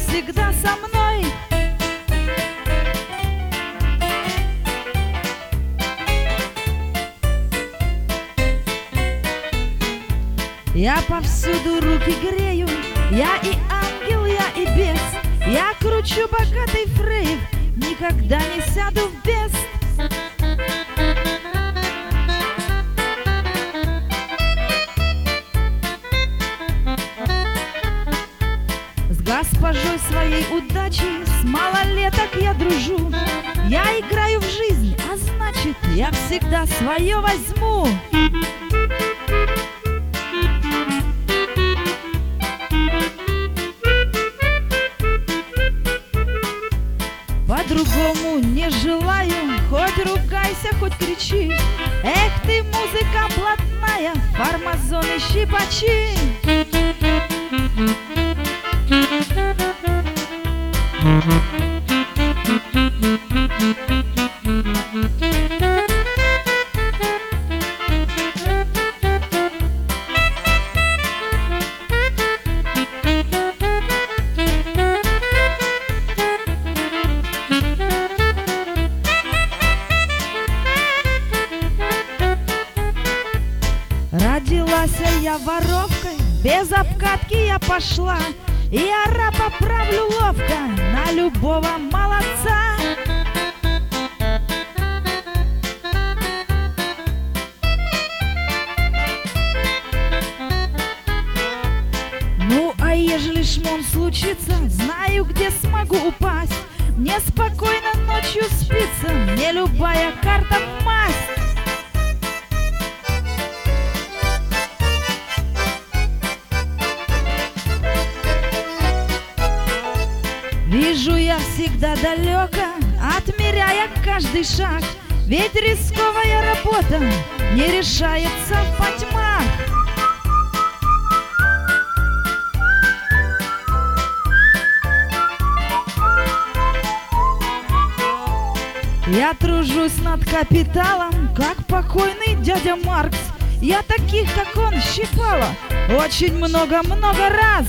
всегда со мной. Я повсюду руки грею, я и ангел, я и бес. Я кручу богатый фрейв, никогда не сяду в бест. С госпожой своей удачи с малолеток я дружу. Я играю в жизнь, а значит, я всегда свое возьму. По-другому не желаю, хоть ругайся, хоть кричи. Эх ты, музыка блатная, фармазоны щипачи. Родилась я воровкой, без обкатки я пошла, и ора поправлю ловко на любого молодца. Ну, а ежели шмон случится, знаю, где смогу упасть. Мне спокойно ночью спится, мне любая карта в масть. Вижу я всегда далеко, отмеряя каждый шаг, ведь рисковая работа не решается в потьмах. Я тружусь над капиталом, как покойный дядя Маркс. Я таких, как он, щипала очень много-много раз.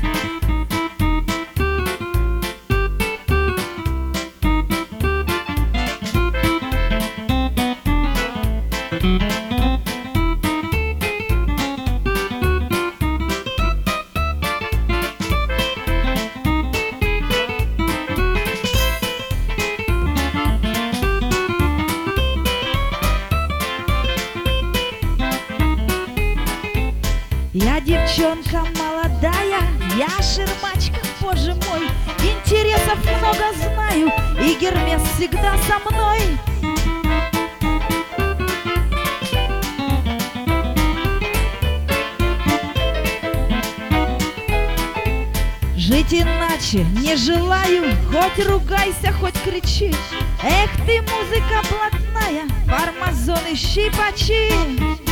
Я девчонка молодая, я шермачка, боже мой. Интересов много знаю, и Гермес всегда со мной. Жить иначе не желаю, хоть ругайся, хоть кричи. Эх ты, музыка блатная, фармазоны щипачи.